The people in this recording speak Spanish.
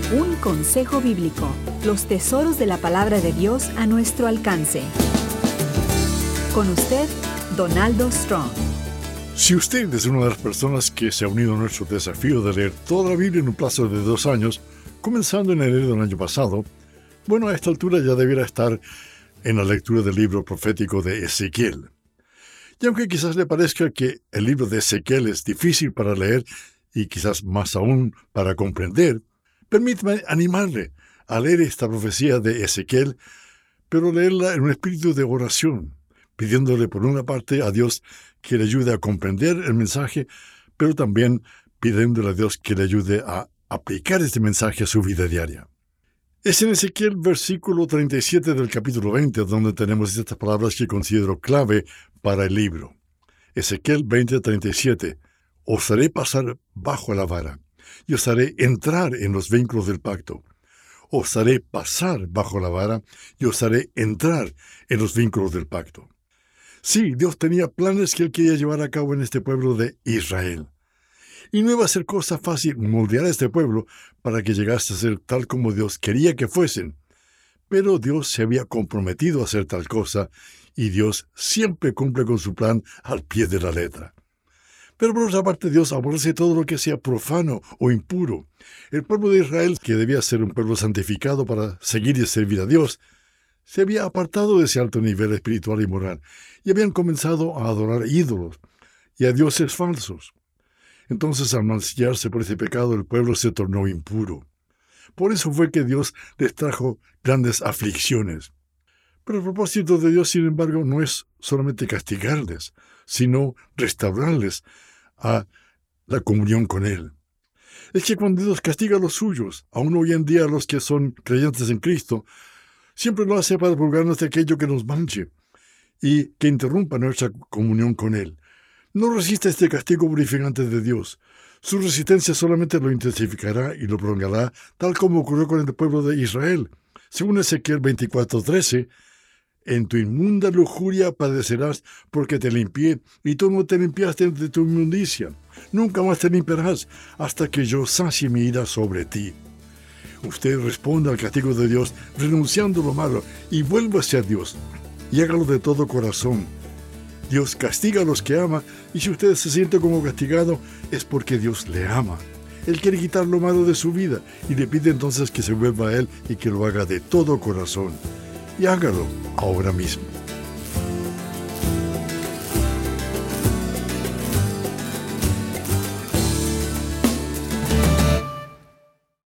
Un consejo bíblico. Los tesoros de la palabra de Dios a nuestro alcance. Con usted, Donaldo Strong. Si usted es una de las personas que se ha unido a nuestro desafío de leer toda la Biblia en un plazo de 2 años, comenzando en enero del año pasado, bueno, a esta altura ya debiera estar en la lectura del libro profético de Ezequiel. Y aunque quizás le parezca que el libro de Ezequiel es difícil para leer y quizás más aún para comprender, permítame animarle a leer esta profecía de Ezequiel, pero leerla en un espíritu de oración, pidiéndole por una parte a Dios que le ayude a comprender el mensaje, pero también pidiéndole a Dios que le ayude a aplicar este mensaje a su vida diaria. Es en Ezequiel versículo 37 del capítulo 20 donde tenemos estas palabras que considero clave para el libro. Ezequiel 20:37. Os haré pasar bajo la vara, y os haré entrar en los vínculos del pacto. Os haré pasar bajo la vara, y os haré entrar en los vínculos del pacto. Sí, Dios tenía planes que Él quería llevar a cabo en este pueblo de Israel. Y no iba a ser cosa fácil moldear a este pueblo para que llegase a ser tal como Dios quería que fuesen. Pero Dios se había comprometido a hacer tal cosa, y Dios siempre cumple con su plan al pie de la letra. Pero por otra parte, Dios aborrece todo lo que sea profano o impuro. El pueblo de Israel, que debía ser un pueblo santificado para seguir y servir a Dios, se había apartado de ese alto nivel espiritual y moral, y habían comenzado a adorar ídolos y a dioses falsos. Entonces, al mancillarse por ese pecado, el pueblo se tornó impuro. Por eso fue que Dios les trajo grandes aflicciones. Pero el propósito de Dios, sin embargo, no es solamente castigarles, sino restaurarles a la comunión con Él. Es que cuando Dios castiga a los suyos, aún hoy en día a los que son creyentes en Cristo, siempre lo hace para purgarnos de aquello que nos manche y que interrumpa nuestra comunión con Él. No resista este castigo purificante de Dios. Su resistencia solamente lo intensificará y lo prolongará, tal como ocurrió con el pueblo de Israel. Según Ezequiel 24:13, en tu inmunda lujuria padecerás porque te limpié, y tú no te limpiaste de tu inmundicia. Nunca más te limpiarás hasta que yo sacie mi ira sobre ti. Usted responda al castigo de Dios renunciando a lo malo y vuélvase a Dios y hágalo de todo corazón. Dios castiga a los que ama, y si usted se siente como castigado es porque Dios le ama. Él quiere quitar lo malo de su vida y le pide entonces que se vuelva a Él y que lo haga de todo corazón. Y hágalo ahora mismo.